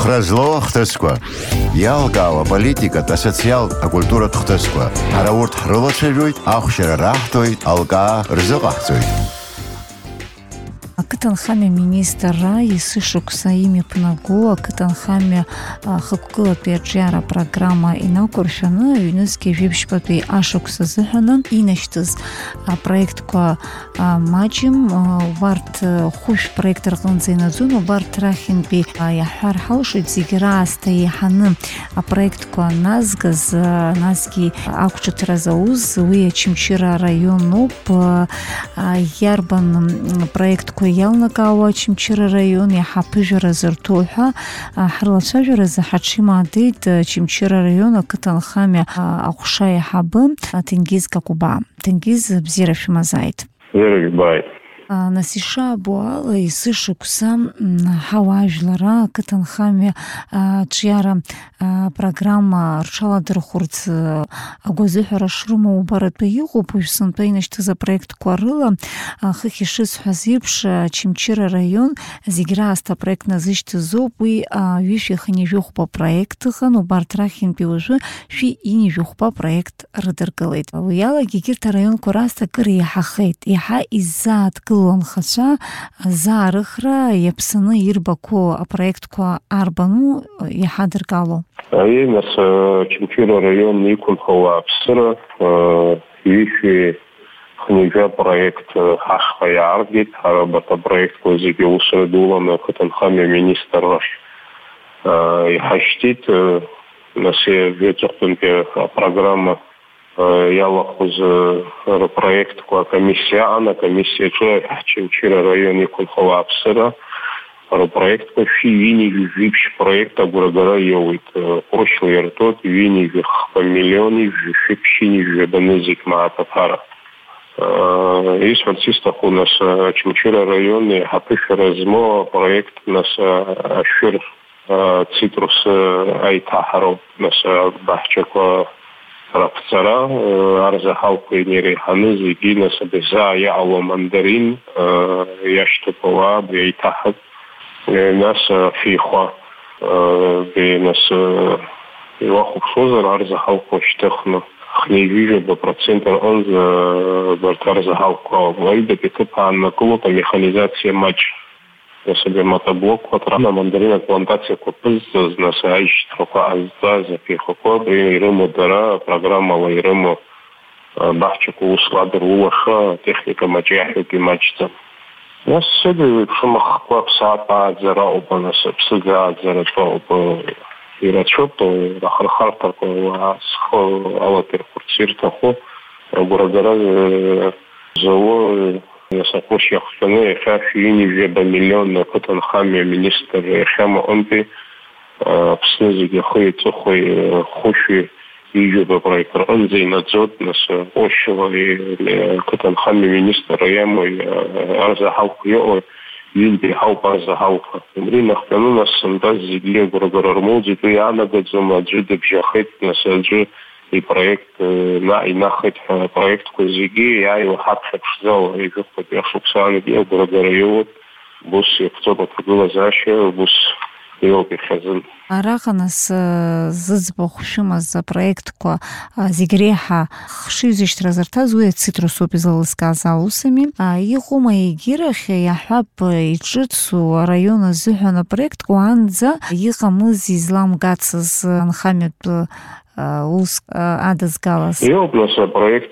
Хразло хтесква. Ялгава политика та социал культура хтесква. Араурт хролочевит, ахшер рахтоит, алга рзогахтоит. Кытанхаме министра Исышук Саими Пнаго, Кытанхаме Хакула Пиаджара программа Инакуршана, Юнески Випшпапи Ашук Сазыхана, Инештыз проект ко Маджим, Варт Хуш проект Рганзиназуну, Варт Рахинпи Яхар Хаушит Зигра Стаиханы, проект ко Назгаз, Назги Акчутразауз, Уя Чимчира району, Ярбан проект ко Ялнакава Чимчира район, Яхапыжара Зартуха, Харлачажара Захачима Адит, Чимчира района, Кытанхаме Акушая Хабы, Тенгиз Какуба. Тенгиз Бзирафимазайт. Бзирафимазайт. Насиша Буала и Сышукса Хаважлара, Кытанхаме Чьяра программа Ршаладыр Хурц Агозыхара Шрума Убарат Пейюгу, Пуйсан Пейнашты за проект Куарыла, Хахишис Хазипш, Чимчира район, Зиграста проект Назышты Зопы, Виши Ханивюх по проектах, но Бартрахин Пиужи, Фи и Нивюх по проект Рыдыргалит. Уяла Гигирта район Кураста Кырия Хахет, Иха из-за Лон хача зарыхра епсыны ирбако проектко арбану яхадыргало. Нас Чимчира район Никунхова Апсыра, Вифи Хнижа проект Хашхая Аргит, Арабата проект Козиги Усредулана, Кытанхаме министр Яхаштит, нас ветертунке программа Ялахуз проект комиссия Чимчира район Никунхова Апсыра, проект Вини Випш проекта Гурагара Йовит. Прошлый тот Вини по миллионе Випшини Вебанезик Маатапара. Есть францистах у нас Чимчира район Хапыш Размо проект нас Ашир Цитрус Айтахаров нас Бахчако Рапцара, Арзахалку и Нериханы, Зигина, Сабеза, Яало Мандарин, Яштупова, Бейтахат, нас Фихва, нас Ивахукшоза, Арзахалку Штехну, Хневижа, процентер он за Арзахалку, Вальда, Петупа, Накулута, механизация матча. На себе мотоблок, на мандарина плантация купыз, на саиш трока азда, запихоко, при Ирему дара, программа ла Ирему бахчику усладыр улаша, техника мачахики мачта. Нас седи шумах клапсата адзара оба, нас псыга адзара то оба ирачото, рахархартако, асхо, алатыр курциртахо, гурадара зово, Сапошья Хусаны, Фафини, Веба миллион, Кытанхаме, министр Хама Омпи, Пснезиги Хой, Цухой, Хуши, Ижеба проектор Онзей Надзот, нас Ощева и Кытанхаме, министр Яму, Арзахалку Йо, Винди Халпа Арзахалка. Мринах Пяну нас Сандаз Зигле, Гургарармуди, Туяна Гадзума, Джида Бжахет, нас Аджи, и проект нахать проект Козиги, я его хапшак шзал, и как подъехал сами дел, Гургарайот, бус кто-то подгула заще, бус елки хазин. Араханас зызбахушима за проектко Зигреха хшизишт разартазуя цитрусу пизалыска залусами, и хума игирах яхаб ичицу района зюхана проектко анза ихамыз излам гацыз анхамет Ус Адас Галас. Я у нас проект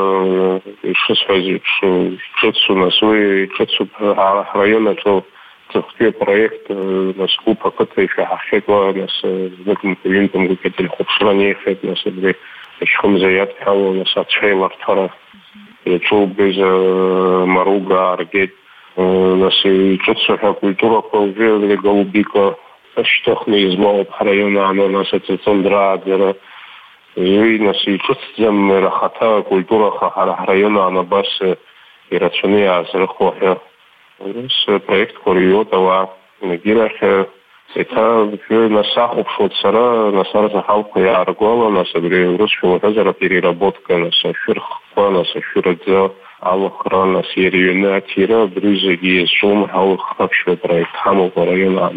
еще связь чецу на свой чецу района то проект на скупа который хахетла нас закон клиентам гукетель хобшрани хет нас бе шхом заят хало нас отшейлар тара чул без маруга аргет нас чецу культура полве голубика штохны измал района она нас это цендра и нас и чувствуем рахата культура района она бас и рациone азрхо с проект Кориотова Нигирах это на саху шоцара на сарзахалку я аргола на собре русского тазара переработка на сафирх на сафирдза алохрана серию на тира брюзеги шум алох хапшо проект хаму района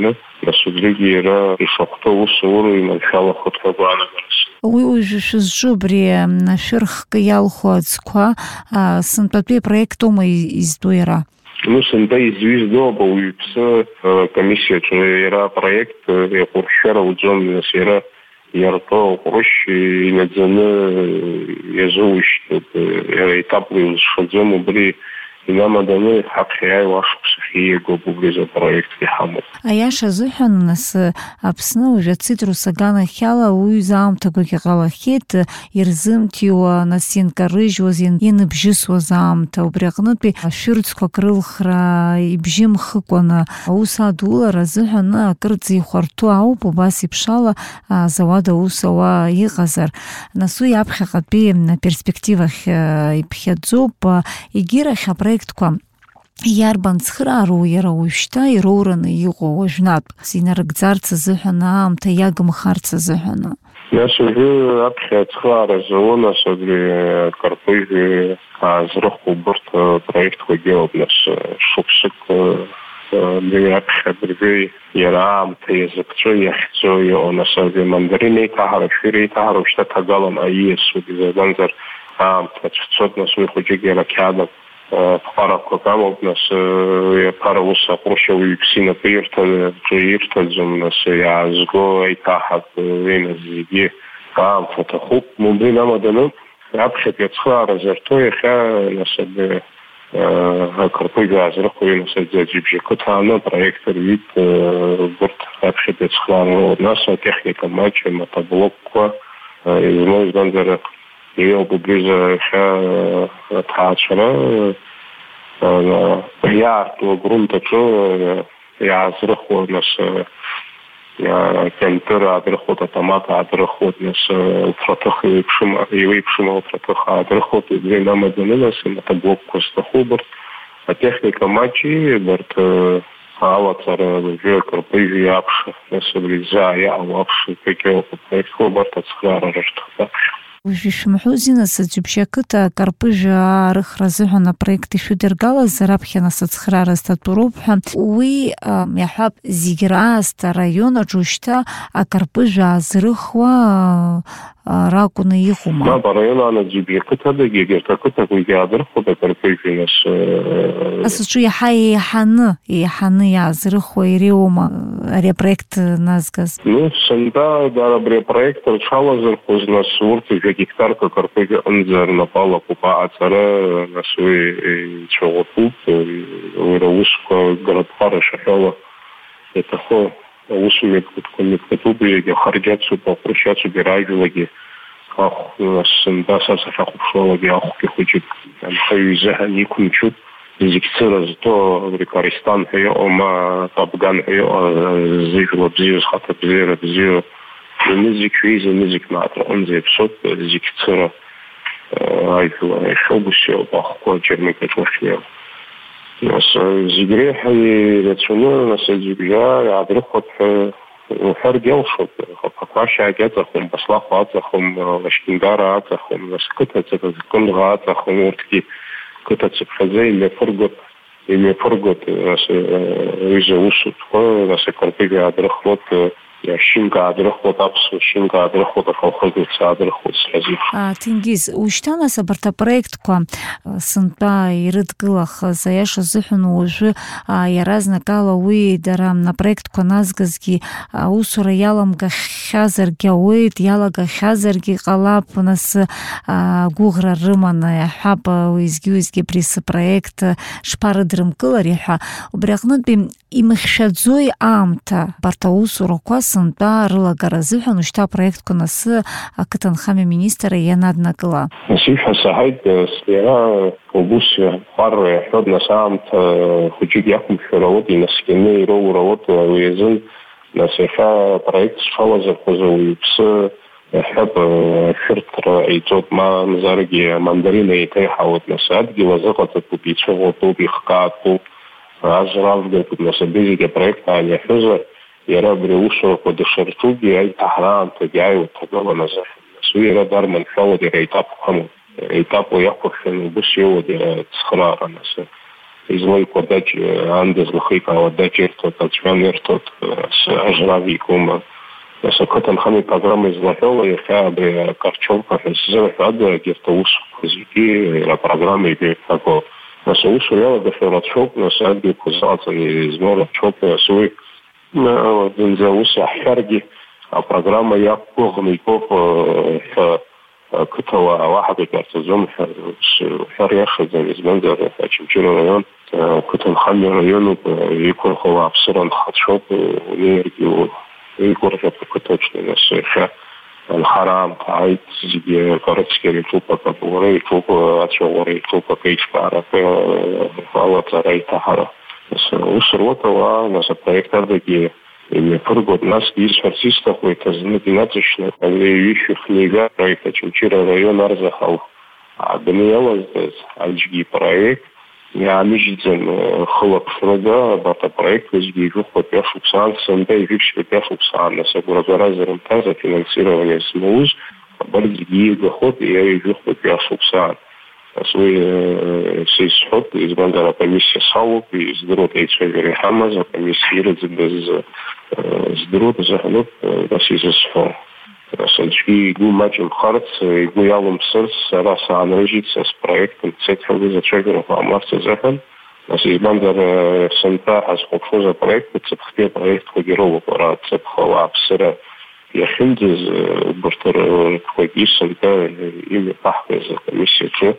насудригьы иара ишахәҭоу аусура иманшәалахоит ҳәа гәаанагарас. Уи уажәы шәызҿу абри ашәырхк иалху аӡқәа сынтәатәи апроектума изтәу иара? Сынтәа изҩызоу ауаҩԥсы комиссиаҿы иара апроект иаҟәыршәара уӡом, нас иара иартәоу аҟәрышь инаӡаны иазоуишьҭоуп, иара етапла иузшаӡом, убри инамаданы ҳаԥхьа иааиуа ашықәсахь ииагоуп убри апроект иҳамоуп. Аиаша азыҳәан, нас Аԥсны уажәы ацитрус аганахьала уаҩы аамҭақәак иҟалахьеит ирзымҭиуа, нас ианкарыжьуаз, ианыбжьысуаз аамҭа. Убри аҟнытәи ашәырӡқәак рылхра ибжьы мхыкәаны аус адулара азыҳәан акырӡа ихәарҭоу ауп, убас еиԥшала зауад аус ауа иҟазар. Нас уи аԥхьаҟатәи перспективахь иԥхьаӡоуп. Егьирахь апроектқәа иарбан цхыраару иара уажәшьҭа ироураны иҟоу уажәнатә инарыгӡарц азыҳәан, аамҭа иагымхарц азыҳәан? Нас уажәы аԥхьа ацхырааразы нас абри Карпыжә аазрыхуа убарҭ апроектқәагьы ауп. Нас шықәсык аԥхьа абыржәы иара аамҭа иазыԥҵәо иахьӡо иҟоу. Нас абри мандарин еиҭаҳара, шәир еиҭаҳара уажәшьҭа ҭагалан аиасуп, избанзар аамҭа ацәцоит. Нас уи хәыҷык иара қьаадак ԥҟарақәак амоуп. Нас иаԥара ус аҟәрышь ауаҩԥсы инапы ирҭаӡом, нас иаазго аиҭаҳак имаз зегьы аамҭа аҭахуп. Убри намаданы аԥхьатәи ацхыраара зарҭо иахьа нас абри Карпыжә аазрыхуа, нас аӡәбжьы ақыҭааны апроект рҩит урҭ аԥхьатәи ацхыраара. Нас атехника маҷ, аматоблокқәа измоу, избанзар иоуп убри иахьа аҭаацәара иаарту агрунт аҿы иаазрыхуа, нас кьантыр аадрыхуеит, атомат аадрыхуеит, нас уԥраҭых иеиԥшым ауԥраҭых аадрыхуеит. Убри намаданы нас аматоблокқәа зҭаху убарҭ атехника маҷи убарҭ алаҵара уажәы Карпыжә иаԥша, нас абри заа иаауа аԥша иҟоуп апроектқәа убарҭ ацхыраара рырҭоит. Уажәы ишәымҳәози, нас аӡәбжьы ақыҭа Карпыжә арыхра азыҳәан апроект ишәыдыргалаз раԥхьа нас ацхыраара зҭатәу ҳәа, уи иаҳҳәап зегьы раасҭа араион аҿы уажәшьҭа Карпыжә аазрыхуа ракәны иҟоума? Мап, араион ан аӡәбжьы ақыҭадагьы егьырҭ ақыҭақәагьы аадырхуеит Карпыжә. Нас аҿы еиҳаны иаазрыхуа иреиуоума ари апроект назгаз? Сынтәа абри апроект рҽалазырхәыз, нас урҭ гектарка Карпыжә аҟынӡа рнапала акуп аҟаҵара, нас уи ицәаӷәатәуп, уи аусқәа гараԥҟара шаҳәала иаҭаху аусмҩаԥгатәқәа мҩаԥгатәуп, егьи ахарџьацуп, аҟәрышь ацуп, иара ажәлагьы ахә, нас сынтәа са сахьахәаԥшуалагьы ахәгьы хәыҷык анхаҩ изыҳәан иқәымчуп. Зегь цыра зҭоу абри Користан ҳәа иҟоу, ма Табган ҳәа иҟоу, зыжәла бзиа, зхаҭа бзиара бзиа, зынызик шәеиза, нызик мааҭ рҟынӡа иаԥсоуп, зегь цыра ажәла иахьоубас иоуп, ахәқәа џьармыкьаҿ уахьнеиуа. Нас зегь реиҳа ирацәаны, нас аӡәбжьаа иаадрыхуеит ҳәа уҳәаргьы алшоит. Ақәашьаагьы аҵахом, Баслахәа аҵахом, Лашькьынгара аҵахом, нас қыҭаҵакы Кындӷа аҵахом, урҭгьы қыҭацыԥхьаӡа имҩаԥыргоит ҩыза усутәқәа. Нас Карпыжә аадырхуеит, Шьынка аадырхуеит, аԥсуа Шьынка аадырхуеит, аколхозницәа аадырхуеит сразу. Ҭенгиз, уажәшьҭа нас абарҭ апроектқәа сынтәа ирыдгылахаз аиаша азыҳәан уажәы иаразнак ала уи дара апроектқәа назгазгьы аусура иаламгахьазаргьы ауеит, иалагахьазаргьы ҟалап, нас гәыӷра рыманы иаҳҳәап уеизгьы-уеизгьы абри апроект шԥарыдрымкылари ҳәа. Убри аҟнытәи имыхьшәаӡои аамҭа абарҭ аусурақәа сынтәа рылагара азыҳәан уажәшьҭа апроектқәа нас ақыҭанхамҩа министр ианаднакыла? Нас ишәҳәа саҳаит, иара убыс иаҳԥхарра иаҳҳәоит, нас аамҭа хәыҷык иақәымшәар ауеит, инаскьаны ироур ауеит уи азын. Нас иахьа апроект зҽалазырхәыз ауаҩԥсы иаҳҳәап ашәырҭра еиҵоуп, мамзаргьы амандарин еиҭаиҳауеит. Нас адгьыл азыҟаҵатәуп, ицәыӷәатәуп, ихкаатәуп, азравгатәуп. Нас абри зегьы апроект ааниаҳәозар, иара абри аусурақәа дышырҿугьы аиҭаҳара аамҭагьы ааиуа ҭагылан азыҳәан. Нас уи иара дарманшәалоит, иара етапқәа амоуп, етапла иақәыршәаны убыс иоуеит иара ацхыраара. Нас излайко дать андез лхика дать эртот ачванертот с ажравикума с котанхами программы излагала я фабри карчонка с зеркадо где-то усуки на программе и такого нас усуяла деферачок на сади кузаца из мора чопа свой дензауса харги а программа я погныков كتوا واحد كارتزوم حريخ زي زمانزر تشمشيرو ريون كنت نخلي ريونه يكون هو بصرا خطشوب ونيرجيو يكون رفض كتوش لنسيخة الحرام قاعد زي كارتسكي يتوبا كبوري يتوبا أتشوري يتوبا كيش بارك فالة ريتا حرا وصروتا وناس проектор такие и прыгают нас из артистов это знаменательно вещи книга проекта Чумчира район Арзахал а Даниэла альжги проект я мижден хлоп фрага бата проект альжги жух пяшуксан сэнтэй випш пяшуксан на соборазером таза финансирование СМУЗ бальдги доход я жух пяшуксан свой сейсхот из бандара комиссия САУП из дрота Ичвери Хамаза комиссия без здорово захлоп расизосфо. Сальчки гумачем харц и гуялом сердце раса анрежится с проектом цетховый зачагеров амарца захан. Нас из бандара сента асхопфоза проект цепхте проект хогерова пора цепхова абсера яхиндез бортор хогис сента имя пахпез комиссия че.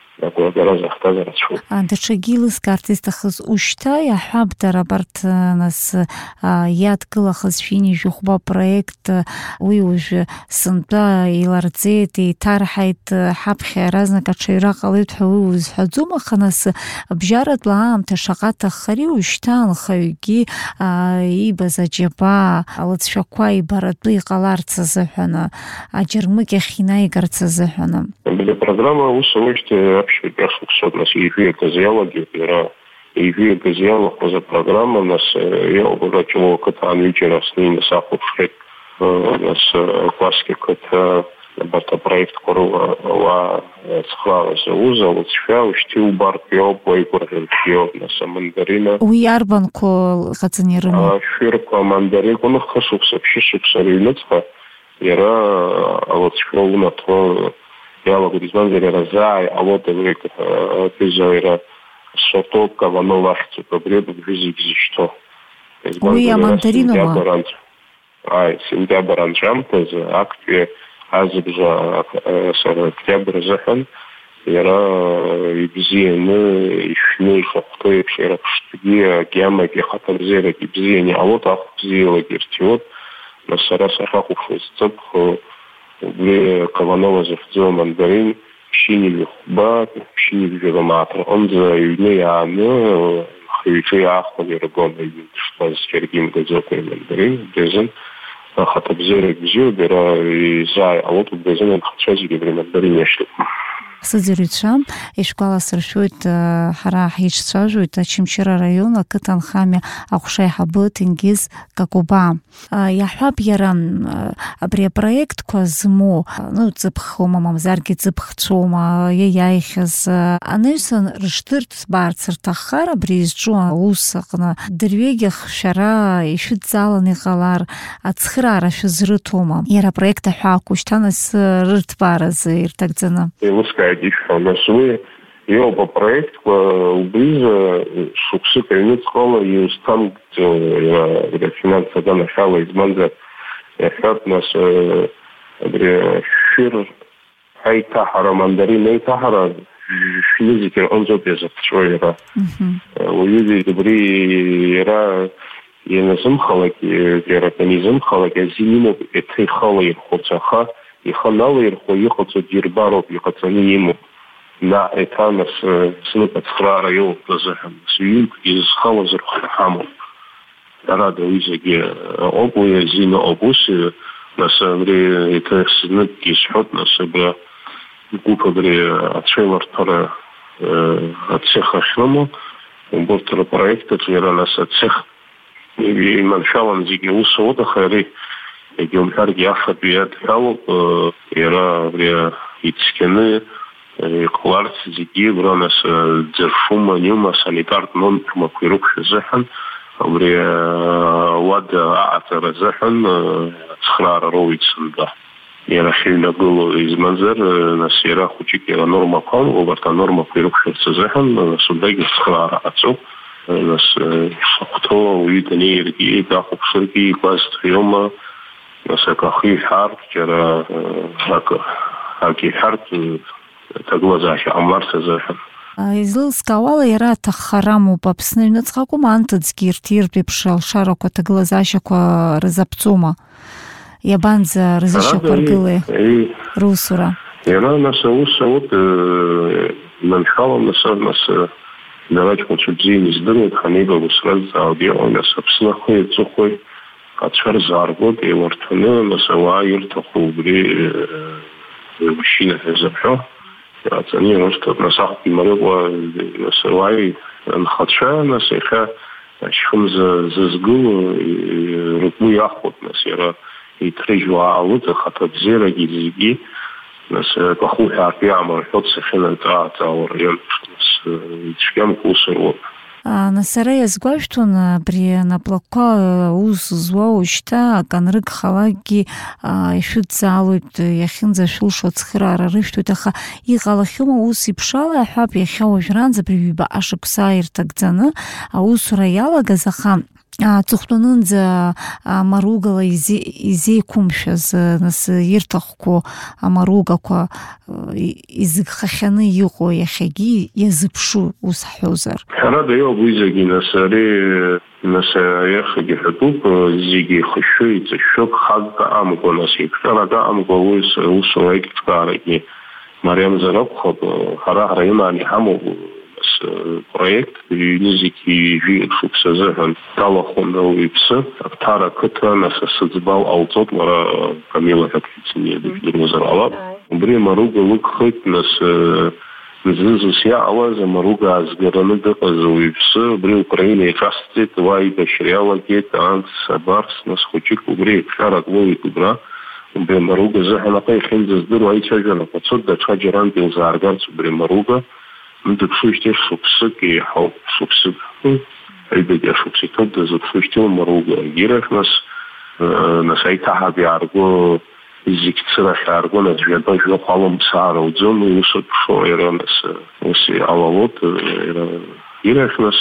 Даҽагьы артистахыз ушьҭа иаҳҳәап абарҭ нас иадкылахыз шәини жәохәба проект уи уажәы сынтәа иларҵеит, еиҭарҳаит ҳаԥхьа иаразнак аҽаҩра ҟалеит ҳәа уи узҳәаӡом, аха нас бжьаратәла аамҭа шаҟа аҭаххари ушьҭа анхаҩгьы иибаз аџьабаа алыҵшәақәа ибаратәы иҟаларц азыҳәаны, аџьармыкьахь инаигарц азыҳәаны. Программа усовочте вообще першуксот нас ивия газиология пера ивия газиолог за программа нас я обогатил катан вечера с ними сахушек нас классики ката бата проект корова ва схлава зауза вот шфяу штил бар пио бойкоргел нас мандарина уи арбанко хацанирма ширко мандарин он хашукса пшишуксаринецха яра вот шфяу на то я говорю, изманзели разай, а вот это пизойра сото кавановахти побреду физик что. Уи мандаринова. Сентябрь анжамтез акте азбжа октябрь захан яра ибзиены ишней хаптой пшера пштги гема гехатамзера ибзиены а вот ахбзиела гертиот на сараса хахуфыз цепх Каванова зафтзел мандарин, пшинили хуба, пшинили вероматор. Он за юнеяны, хавичей ахвали рагоны, что с кергим газетный мандарин, безен, хатабзеры гзю, бера и зай, а вот безен он хачазили в мандарине шли. Сыдзирицәа ишәгәаласыршәоит ҳара ҳиҿцәажәоит Очамчыра раион ақыҭанхамҩа аҟәшаиҳабы Ҭенгиз Какуба. Иаҳҳәап иара абри апроектқәа змоу, ҵыԥхома, мамзаргьы ҵыԥхцәоума, иаиахьаз анаҩсан рыҽдырҭбаарц рҭаххар абри изҿу аус аҟны дырҩегьых шәара ишәыдҵаланы иҟалар ацхыраара шәызрыҭома? Иара апроект аҳәаақәа шьҭа нас рырҭбааразы ирҭагӡаны. У нас вы его по проекту ближе шуксы кайнут школа и устан где финансовая данная шала из манза яхат нас шир айтахара мандарин айтахара физики он зобезет шоера уйди добри era еназым халаки вератанизм халаки зимину этой халай хотсаха и ханалы ирхоихоцо дирбаров ихоцани ему на этанас снупат храра йол тазахам свинк из халазер хаму рада изеге обуя зина обуси на самре это снуп кишхот на себе купадре отшевартара отцеха шлому бортера проекта твералас отцех и маншалан зиге усода хари Егем харги ахат бият хал, era vrea itskene, قلارت زيجي برانس زرفوما نيوما سانيتارت نورما كيروكش زحن أوري واد أعتر زحن تخرار رويت سندا يعني خلينا نقول إذا منظر نسيرة خوشيك نورما قام وبرتا نورما كيروكش زحن سوداي تخرار أتو ناس سقطوا ويدني يرجي داخل شركي باست يوم ناس كخي حرب جرا هاكي حرب تقول زاش عمر سزاح Излыл скавала яра тахараму папсны нацхаку мантыцкир тирпи пшал шароко таглазашако разапцума ябанза разыша паргылы русура яра наса усавут манхала наса давать консультации не сдают ханиба высраз аудио наса пслахой цухой качар заргот и вартаны наса вайр тахубри мужчина запхо يعني نشطر نصح المرضى نسوي نخدشة نسيخة شخم ززقو ركبو ياخد نسيرا يترجوا عاود خطب زيرا جيزيجي نس بخوه عربي عمر حط سخينا نتاعتا وريال نس يتشكام كوسر Насарая сгваштун при наплака уз зваучта канрык халаги ишут залут яхинза шулшот схрара рыштутаха и галахюма уз ипшала хап яхяу жранза привиба ашуксаир тагзаны уз раяла газаха цухтунунза маругала изи кумшаз нас иртахко маругако из хахяны юго яхаги языпшу усхузар рада я вызаги насаре яхаги хатуп зиги хшуй цшок хагка амго насик рада амго усойк ткараги Мариам Зарабхо хара райони хамо проект юнизики жиекшуксазахан талахонда уипса тара кытана сацбал аутот мара камила хакцини дурмазарала бри маруга лукхит нас зызусия аваза маруга азгараны дaqazuipsa бри Украине частит вай башриала гет анс барс нас хочик бри шарак ловит бра бри маруга захана кайхин здыр вай чажана пацод чаджаран билзарганц бри маруга Докшуйте шуксыки хау шуксык. Айбега шуксикот да закшуйте маруга. Гирах нас айтаха биарго изикцира харго нас жеба жо халом сара удзон и усот шо era нас уси алавот era гирах нас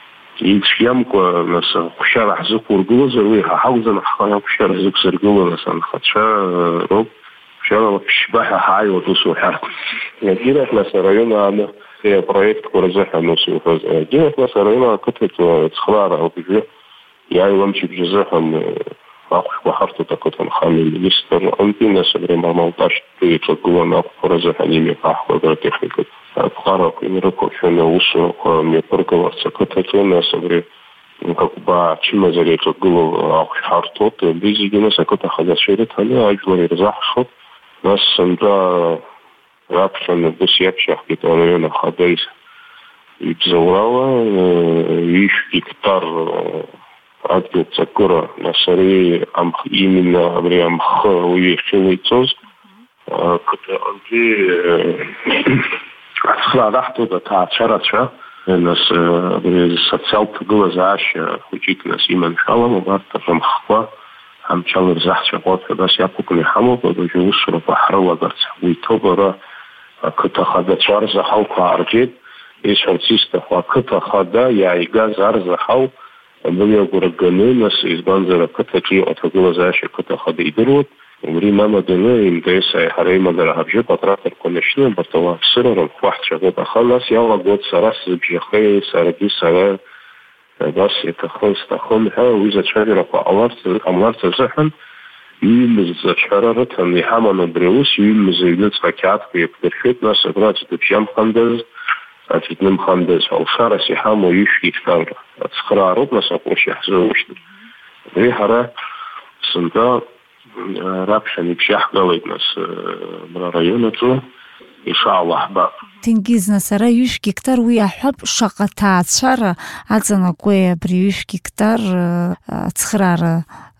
ичьямко нас хушара хзук ургулоза ви хаузан хана хушара хзук сергуло нас анхача роб хушара шбаха хай вот усу харк. Гирах нас района ана проект курзаха носу фаз. Гирах нас района кутет цхлара обже. Я вам чипжахам أخش بحرت تقطن خامل مستر أنتي نسبر مرموطاش تيجونا فرزة حنيمي قاح وقرتي أبقارا كيمركو شنا وصو ميبرقوا سكتتو نسبر كوبا تشيما زري تقولوا أخش حرتوت بيزي ناس كتا خلاص شيرت هنا أجوري رزاح شوت ناس سندا رابشن بسيابش حكيت أنا خدايس يتزوراوا يشكي كتار Адгил цакура насари амх именно абри амх уйхилицоз кута анти асхла дахту да таачарача нас абри социал тглазаш хучик нас иман шалам барта амхва амчал рзахча вот да сяпукли хамо да жусро бахрала гарц уйтобара кута хада чарза халка аржит иш артиста кута хада яига зарза хал بني أقولنا ناس إزبانزر كتاكي أتقول زاش كتاخد يدروت ومري ماما دنا يمدرس حري ما درها بجي بطرات الكونشن بطلع سرر واحد شغل خلاص يلا قد سراس بجخي سرقي سرا بس يتخون ها وإذا شجرة أمارت زحن يمز شرارة اللي حمنا بريوس يمز ينتس كات في برفيت ناس أبراج تبجام خندز أتيتنم خندز أو شارع سحام ويشكي كتار أتخرارات نساقوش يحزوش ذي هرا سنتا رابشان يبشيح قويت ناس من رايونتو إن شاء الله بقى تنجيز نسرا يشكي كتار ويحب شقطات شارع عزنا قوية بريوشكي كتار تخرار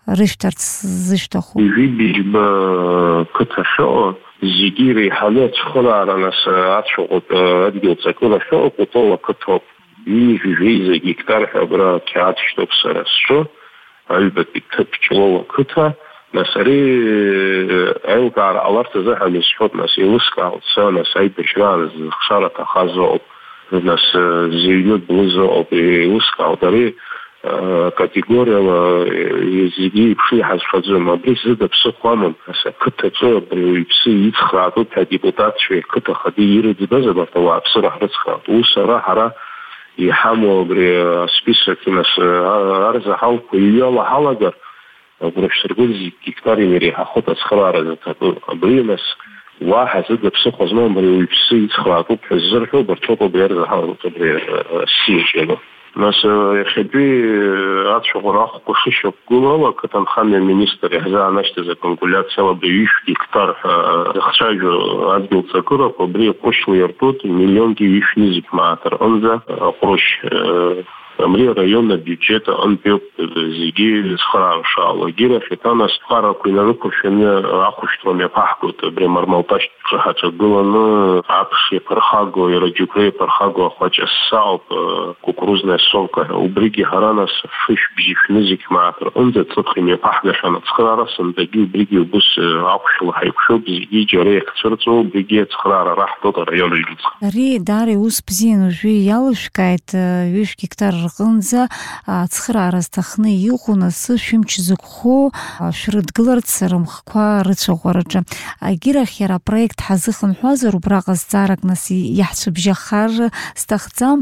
рышьҭарц зышьҭаху? Ижәибаџьба қыҭа ахьыҟоу зегьы иреиҳаны ацхыраара нас ацәаҟәатә адгьылҵакыла ахьыҟоу Кәтол ақыҭоуп. Ҩынҩажәижәеиза гектар ҳәа абра қьаад шьҭоуп сара сҿы, аҩбатәи ҭыԥ Ҷлоу ақыҭа. Нас ари аилкаара ҟаларц азыҳәан исҳәоит, нас еилыскаауеит са, нас аибашьраара зыхшара аҭахаз ыҟоуп, нас зыҩны блыз ыҟоуп, еилыскаауеит ари категориала зегьы иԥшы иҳазшәаӡом. Абри зыда ԥсыхәа амам. Нас ақыҭаҿы абри ауаҩԥсы ицхраатәуп ҳәа адепутатцәеи ақыҭа хадеи ирыӡбаз абарҭ ауааԥсыра ҳрыцхраат. Ус ҳара иҳамоу абри асписак нас арзаҳалқәа иҩалаҳалагар агәра шәсыргәыз гектар иреиҳахоит ацхыраара заҭатәу. Абри нас уаҳа зыда ԥсыхәа змам абри ауаҩԥсы ицхраатәуп ҳәа ззырҳәо убарҭоуп абри арзаҳалагоит абри ассиаҿиага. Нас иахьатәи ацәаӷәара ахәқәа шышьақәгылоу ала ақыҭанхамҩа аминистр иаҳзаанашьҭыз акалькуляциала абри 1 гектар ҳәа зыхцәажәо адгьылҵакырақәа абри аҟәрышьла иартут 1,2 мааҭ рҟынӡа аҟәрышь Амри араион абиуџьет аҟынтәи ауп зегьы зхыраара шаало. Егьирахь еиҭа нас ԥҟарақәа инарықәыршәаны ахәышәтәра мҩаԥаҳгоит абри Мармалташьҭ ҳаҿагыланы аԥш иаԥырхаго, иара џьықәреи иаԥырхаго ахәаҷ асса ауп кукурузная совка. Убригьы ҳара нас шышә-бжьы шәнызқь мааҭ рҟынӡа ҵыԥх имҩаԥаҳгахьан ацхыраара, сындагьы убригьы убыс ахәшьла ҳаиқәшәоуп, зегьы џьара иахьцәырҵуа, убригьы ацхыраара раҳҭоит араион аҩныҵҟа. Ари даара ус бзиан уажәы иалышәкааит 1 гектар рҟынӡа ацхыраара зҭахны иҟоу, нас шәымч зықәхо шәрыдгыларц рымхқәа рыцәаӷәараҿы. Егьирахь иара апроект ҳазыхынҳәуазар убраҟа зҵаарак нас иаҳцәыбжьахар сҭахӡам,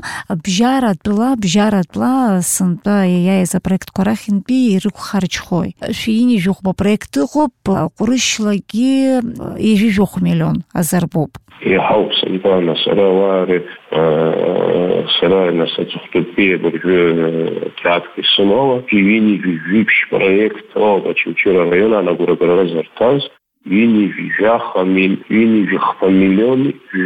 бжьаратәла сынтәа иааиз апроектқәа рахьынтәи ирықәхарџьхои. Шәинижәыхәба апроект ыҟоуп, ҟәрышьлагьы 1 миллион азарбоуп. Иаҳауп сынтәа сара ауаа сара нас аҵыхәтәантәи абыржәы қьаадк исымоу ала ҩынҩажәижәибжь проект ауп Очамчыра араион анагәырагара зырҭаз. Ҩынҩажәижәаха миллион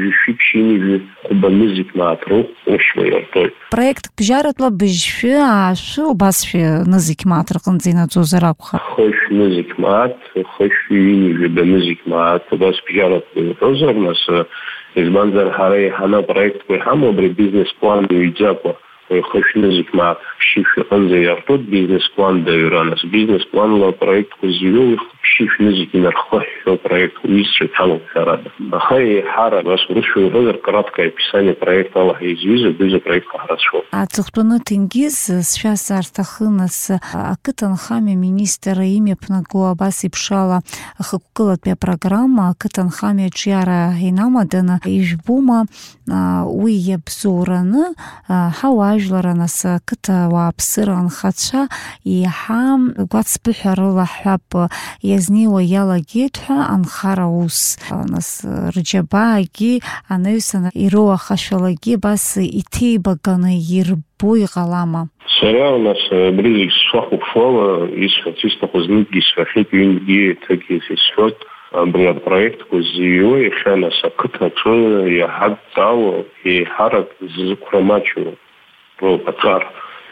ҩынҩажәихәба мааҭ роуп ҟәрышьла иартоит. Проектк бжьаратәла быжьшәы, аашәы, убасшәа мааҭ рҟынӡа инаӡозар акәхап. Хышә мааҭ, ҩынҩажәиба мааҭ, убас бжьаратәла иҳәозар, нас избанзар ҳара иҳаны апроектқәа иҳамоу абри бизнес план ҩӡакәа. Хышә мааҭ ԥшьышә иҟынӡа иартут бизнес план даҩра, нас бизнес планла апроектқәа зҩу ԥшьышә инархыҳәҳәо апроектқәа ҩызцәа иҭалоуп ҳәарада. Аха еиҳара абас урысшәа иҳәозар краткое описание проект ала ҳаизҩыз абри апроектқәа ҳрацәоуп. Аҵыхәтәаны Ҭенгиз сшәасҵаар сҭахын, нас ақыҭанхамҩа аминистр имҩаԥнаго абас еиԥш ала ахықәгылатәи апрограмма ақыҭанхамҩа аҿиара инамаданы ижәбома уи иабзоураны ҳауаажәлара, нас ақыҭа ауааԥсыра анхацәа иаҳа гәацԥыҳәарыла ҳҳәап иазнеиуа иалагеит ҳәа анхара ус, нас рџьабаагьы анаҩсан ироуахашәалагьы абас иҭеибаганы ирбо иҟалама? Сара нас абри зегь сшахәаԥшуа ала исҳәарц исҭахыз ныкгьы исҳәахьеит, ҩынтәгьы ҭакгьы исҳәоит. Абри апроектқәа зҩуа иахьа нас ақыҭаҿы иаҳадҵало еиҳарак зықәра маҷу роуп аҿар.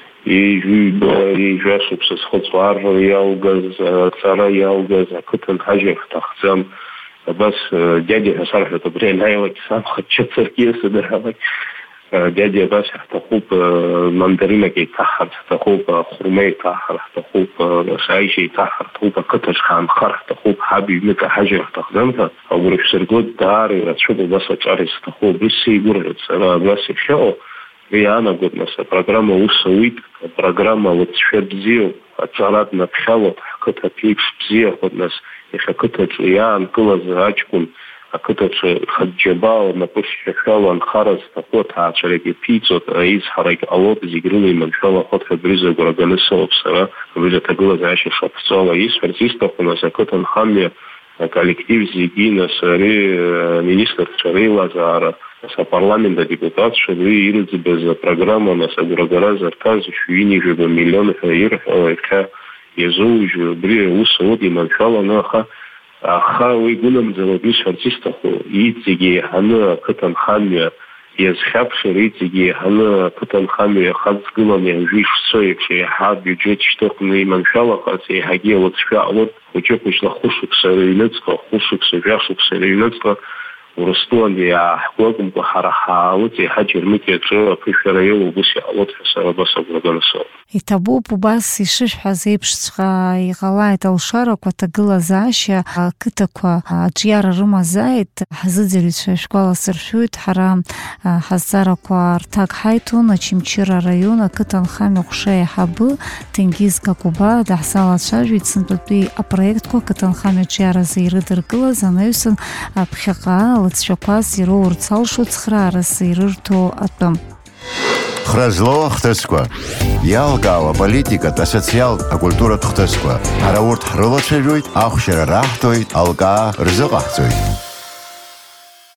Ижәашықәса зхыҵуа арра иалгаз, ацара иалгаз, ақыҭанҳажьыр ҳҭахӡам. Абас дядя ҳәа сарҳәоит, абри анааилак самхаччацаргьы сыдырҳалак. Дядя абас ҳҭахуп мандаринак еиҭаҳҳарц ҳҭахуп, хәырма еиҭаҳҳар ҳҭахуп, аишьа еиҭаҳҳар ҳҭахуп, ақыҭаҿ ҳаанхар ҳҭахуп, ҳаб иҩнык аҳажьыр ҳҭахӡам ҳәа агәра шәсыргоит даара ирацәоуп абас аҿар изҭаху. Абри сеигәырӷьоит сара абас иахьыҟоу. Иаанагоит нас апрограмма ус ауит, апрограмма лыҵшәа бзиоуп, аҵара днаԥхьалоит, ҳқыҭа ԥеиԥш бзиахоит, нас иахьа ақыҭаҿы иаанкылаз аҷкәын ақыҭаҿы хаџьабаа напы шьашәала анхара зҭаху аҭаацәарак иаԥиҵоит, аизҳарагь ҟалоит, зегь рыла иманшәалахоит ҳәа абри загәра ганы сыҟоуп сара абри аҭагылазаашьа шаԥҵәала. Исҳәарц исҭаху нас ақыҭанхамҩа аколлектив зегьы нас ари аминистрцәа реилазаара, апарламент адепутатцәа уи ирыӡбаз апрограмма нас агәрагара зырҭаз ҩынҩажәиба миллион ҳәа ирҳәо иахьа иазоужьу абри аус ауит иманшәаланы, аха уи гәынамӡала исҳәарц исҭаху иҵегь еиҳаны ақыҭанхамҩа иазхьаԥшыр иҵегьы иаҳаны ақыҭанхамҩа ихаҵгыланы иажәишцо еиԥш еиҳа биуџьет шьҭыхны иманшәалаҟарц еиҳагьы алыҵшәа ҟалоит хәыҷы-хәыҷла хәышықәса рыҩныҵҟа, хәышықәса жәашықәса рыҩныҵҟа Урыстәылан иааҳгәагәымкәа ҳара ҳаалыҵ еиҳа Џьармыкьа аҿы аԥышәара иоуа убас иҟалоит ҳәа сара абас агәра соуп. Иҭабуп убас ишышәҳәаз еиԥшҵәҟьа иҟалааит алшарақәа, аҭагылазаашьа, ақыҭақәа аҿиара рымазааит. Ҳзыӡырҩцәа шәгәаласыршәоит, ҳара ҳазҵаарақәа рҭак ҳаиҭон Очамчыра араион ақыҭанхамҩа ҟәша аиҳабы Ҭенгиз Какуба даҳзалацәажәеит сынтәатәи апроектқәа ақыҭанхамҩа аҿиаразы ирыдыркылаз анаҩсан ԥхьаҟа лыҵшәақәас ироурц алшо цхраарас ирырҭо атәы. Хразло хҭысқәа, иалкаауа аполитикатә, асоциалтә, акультуратә хҭысқәа. Ҳара урҭ ҳрылацәажәоит, ахәшьара раҳҭоит, алкаа рзыҟаҳҵоит.